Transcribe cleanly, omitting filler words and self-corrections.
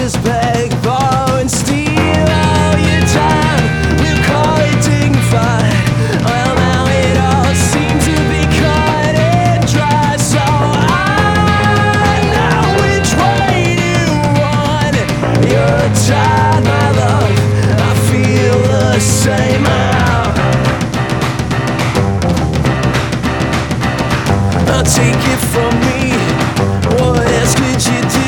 just beg, borrow and steal all your time. We'll call it dignified. Well, now it all seems to be cut and dry. So I know which way you want. You're tired, my love. I feel the same. Take it from me. What else could you do?